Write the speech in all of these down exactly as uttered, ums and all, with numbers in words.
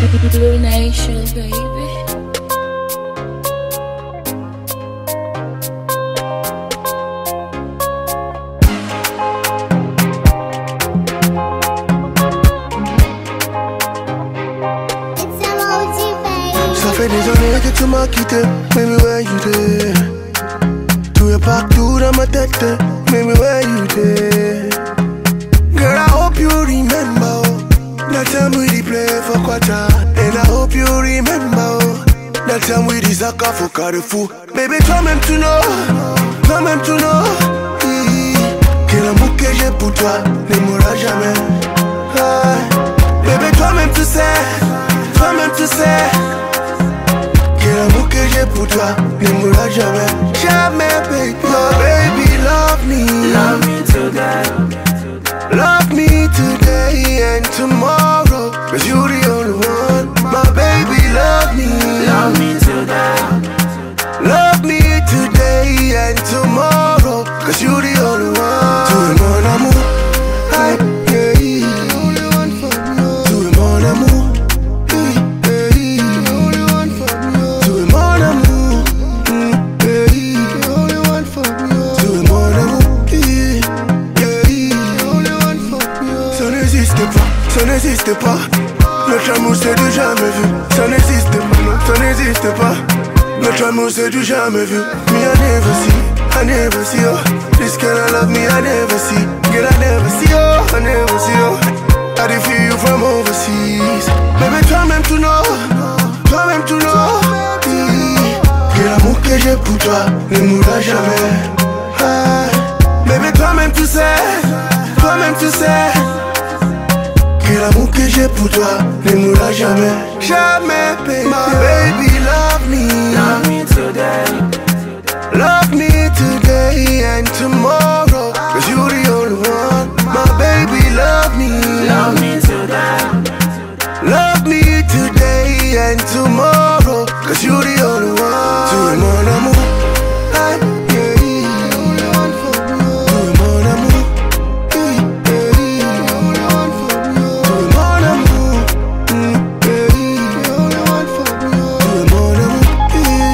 Blue Nation, baby. Ça fait des années que tu m'as quitté, baby where you there? Tu es partout dans ma tête, baby where you there? Girl, I hope you remember that time we did play for Quata. And I hope you remember that time we did Zaka for Carrefour. Baby, toi-même tu know, toi-même tu know que l'amour que j'ai pour toi ne mourra jamais. Ah, baby, toi-même tu sais, toi-même tu sais que l'amour que j'ai pour toi ne mourra jamais. Jamais, baby. My baby, love me, love me today. Love me today and tomorrow, cause you the only one. My baby, love me, love me today. Love me today and tomorrow, cause you the only one. Tu es mon amour, hey, yeah. Tu es mon amour, hey, hey. Tu es mon amour, mm, hey. Tu es mon amour, yeah. Ça n'existe pas, ça n'existe pas. Notre amour c'est du jamais vu. Ça n'existe pas, non, ça n'existe pas. Notre amour c'est du jamais vu. Me I never see, I never see oh. This kind of love me I never see. Girl I never see oh, I never see oh. I did feel you from overseas. Baby toi-même tu know, toi-même tu know que l'amour que j'ai pour toi ne mourra jamais. Ah, baby toi-même tu sais, toi-même tu sais que l'amour que j'ai pour toi ne mourra jamais. Jamais, baby. My baby, love me, love me today. Love me today and tomorrow, cause you the only one. My baby, love me, love me today. Love me today and tomorrow, cause you the only one. Tu es mon amour, hey, yeah. Tu es mon amour, hey, hey. Tu es mon amour, mm, hey. Tu es mon amour, hey,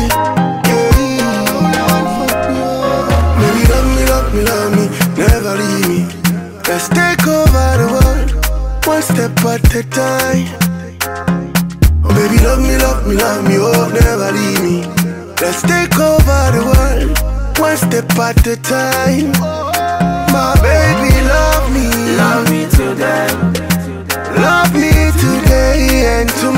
yeah. Baby, love me, love me, love me, never leave me. Let's take over the world, one step at a time. Oh baby, love me, love me, love me, oh never leave me. Let's take over the world, one step at a time. My baby, love me, love me today. Love me today and tomorrow.